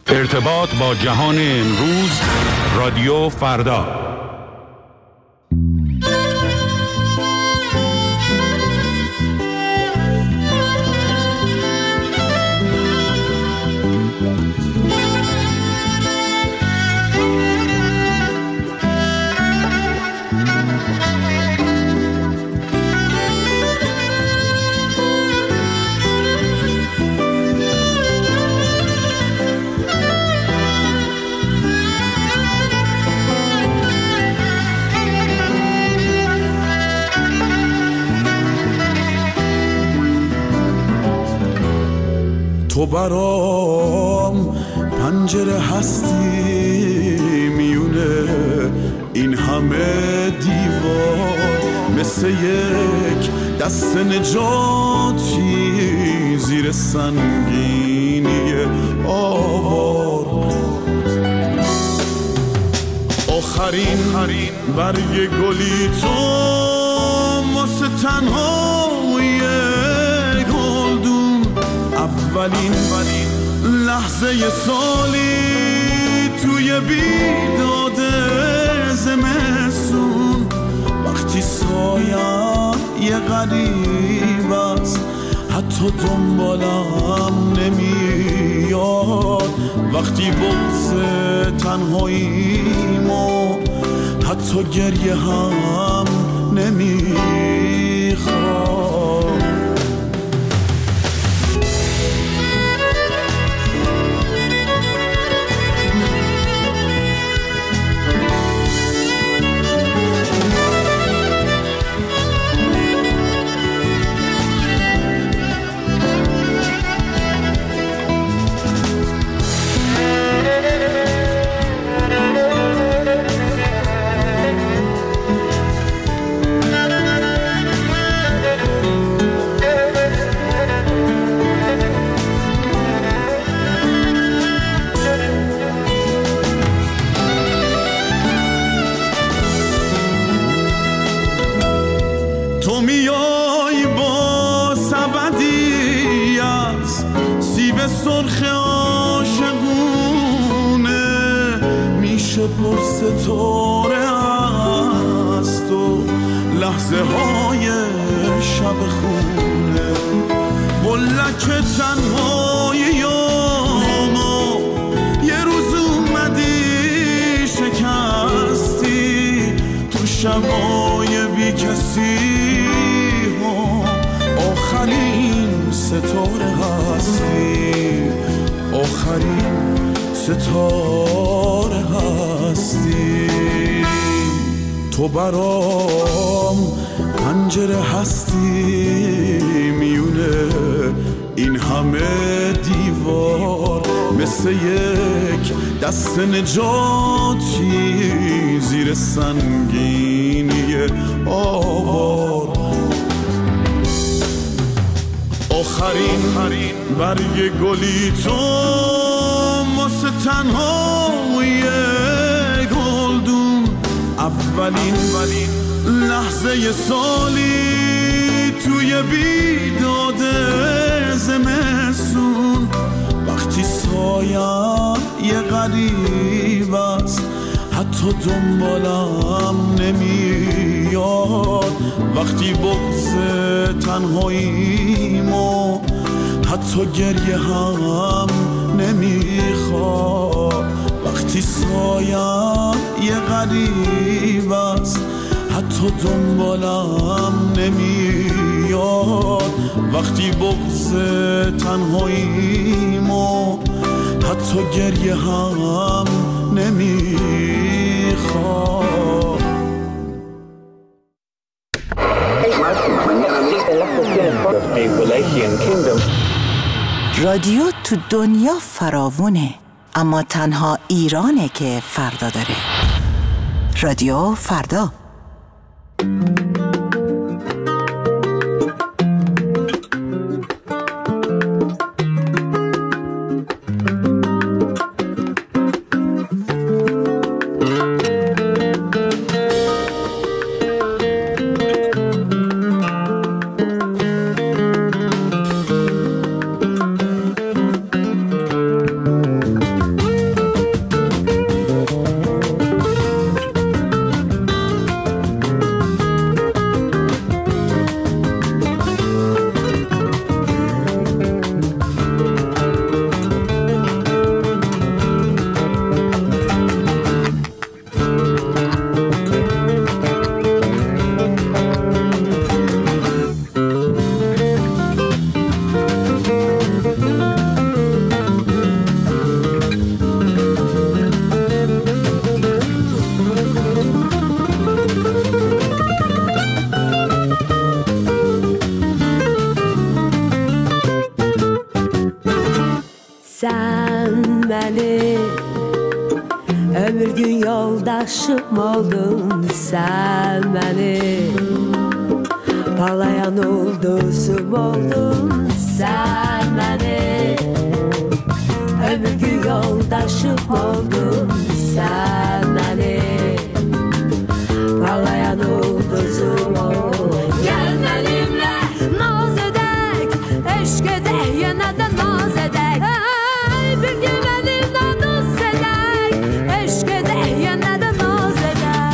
ارتباط با جهان امروز، رادیو فردا. تو برام پنجره هستی میونه این همه دیوار، مثل یک دست نجاتی زیر سنگینی آوار. آخرین برگ گلی تو واسه تنهایی گلدون، اولین لحظه سالی توی بیداد زمستون، وقتی سایه یه غریب است حتی دنبالم نمیاد، وقتی بغض تنهاییمو حتی گریه هم نمیخواد. تو میای با سبدی از سیب سرخ عاشقونه، میشه پر ستاره از تو لحظه های شب خونه، بلک تنهاییامو یه روز اومدی شکستی، تو شبای بی کسی آخرین ستاره هستی، آخرین ستاره هستی. تو برام پنجره هستی میونه این همه دیوار، مثل یک دست نجاتی زیر سنگینی آوار. آخرین برگ گلی تو واسه تنهایی گلدون، اولین لحظه سالی توی بیداد زمستون، وقتی سایه یه غریب است حتی دنبالم نمیاد، وقتی بغض تنهاییمو حتی گریه هم نمیخواد، وقتی سایه یه غریب است حتی دنبالم نمیاد، وقتی بغض تنهاییمو حتی گریه هم نمیخواد. رادیو تو دنیا فراوونه، اما تنها ایرانه که فردا داره. رادیو فردا. məni. Ömür gün yoldaşım oldun sən məni. Parlayan ulduzum oldun sən məni. Ömür gün yoldaşım oldun sən məni. Parlayan ulduzum oldun. Gəl mənimlə naz edək, eşq edək, yenə də naz edək. Bir gün mənimlə naz edək, eşq edək, yenə də naz edək.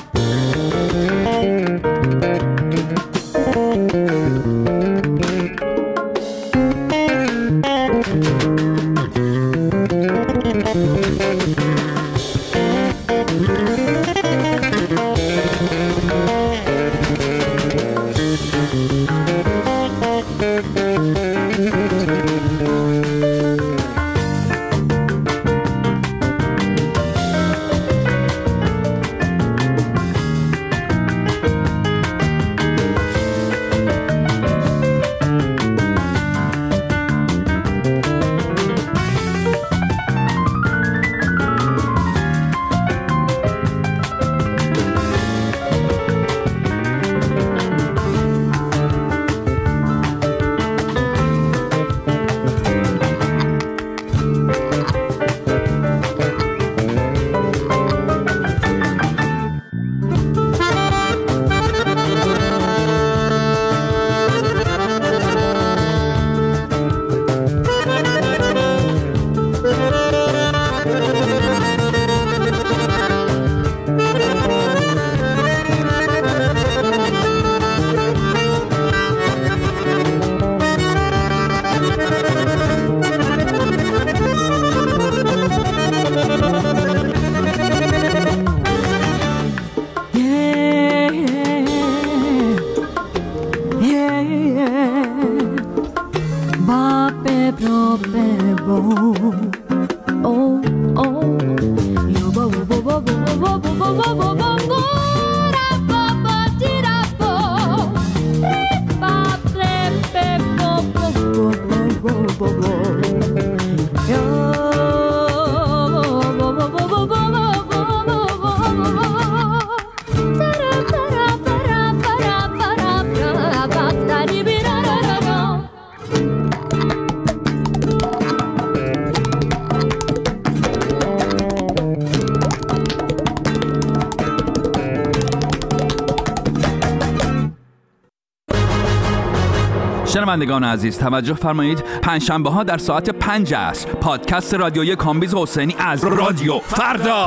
شنوندگان عزیز توجه فرمایید، پنجشنبه ها در ساعت 5 عصر پادکست رادیویی کامبیز حسینی از رادیو فردا.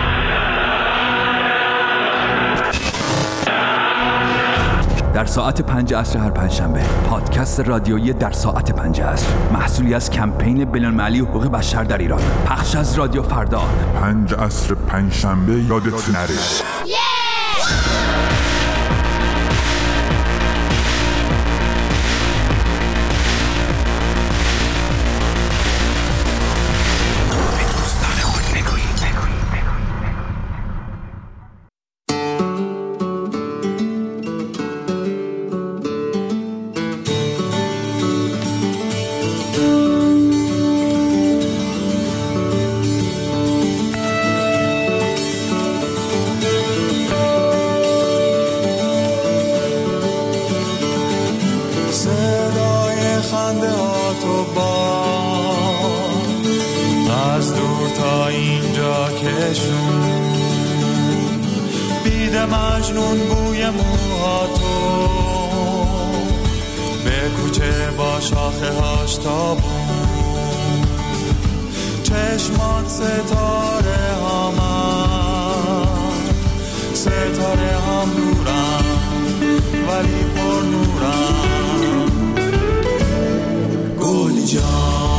در ساعت 5 عصر هر پنجشنبه پادکست رادیویی در ساعت 5 عصر، محصولی از کمپین بین‌المللی حقوق بشر در ایران، پخش از رادیو فردا. 5 عصر پنجشنبه یادت نره. مجنون بوی موهاتو به کوچه با شاخه هاش تابون، چشمات ستاره هامن، ستاره هم دورم ولی پر نورم. گلی جان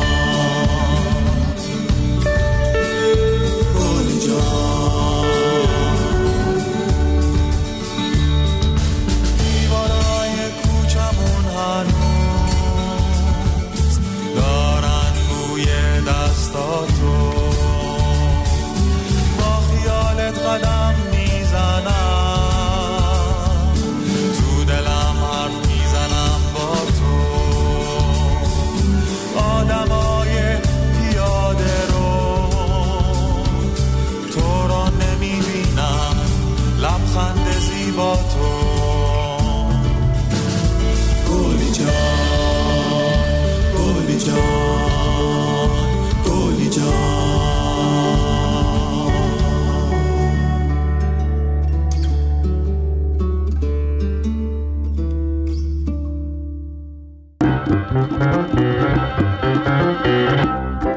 گلی جان، دیوارای کوچمون هنوز دارن بوی دستاتو، با خیالت قدم میزنم، تو دلم حرف میزنم با تو. آدمای پیاده رو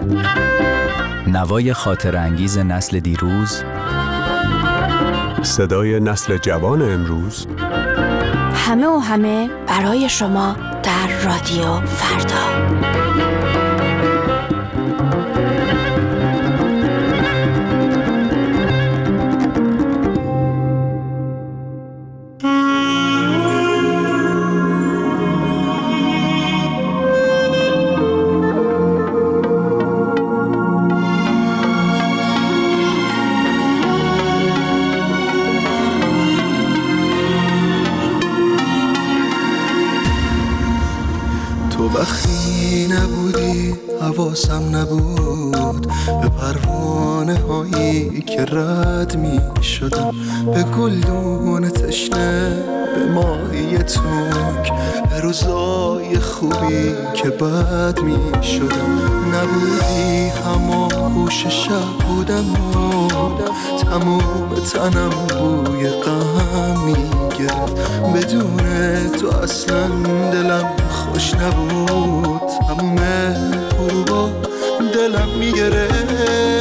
نوای خاطر انگیز نسل دیروز، صدای نسل جوان امروز، همه و همه برای شما در رادیو فردا. وقتی نبودی حواسم نبود به پروانه هایی که رد می شدم، به گلدون تشنه، به ماهی تنگ، به روزای خوبی که بد می شدم. نبودی هما گوش شب بودم و تموم تنم بوی غم می گرفت. بدون تو اصلا دلم خوش نبود، تموم غروبا دلم میگرفت.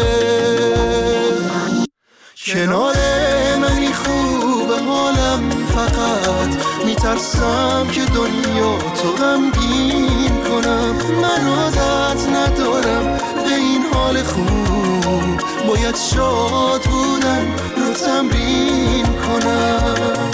کنار منی خوب حالم، فقط میترسم که دنیا تو غمگین کنم. من عادت ندارم به این حال خوب، باید شاد بودن رو تمرین کنم.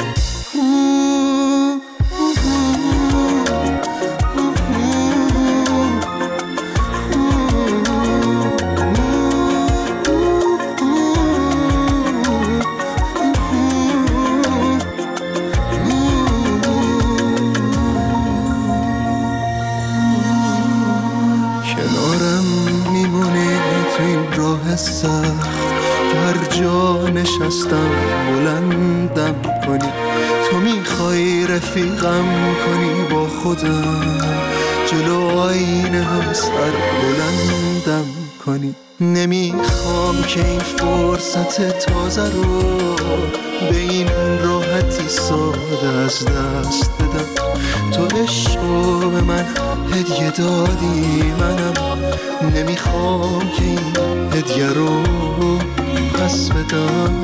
سخت که هر جا نشستم بلندم کنی، تو میخوای رفیقم کنی با خودم، جلو آینه هم سر بلندم کنی. نمیخوام که این فرصت تازه رو به این راحتی ساده از دست بدم. تو عشقو به من هدیه دادی، منم نمیخوام که این هدیه رو پس بدم.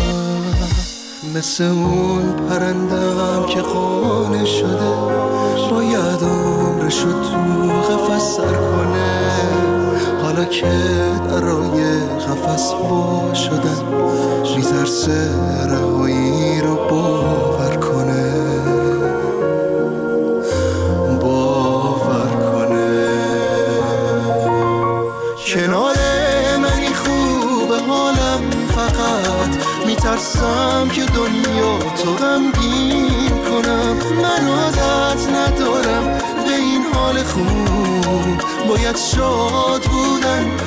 مثل اون پرندم که خانه شده، باید عمرشو تو قفس سر کنه. حالا که درای قفس وا شدن، میترسه رهایی رو باور کنه. کنار منی خوب حالم، فقط میترسم که دنیا تو غمگین کنم. من عادت ندارم به این حال خوب، باید شاد بودن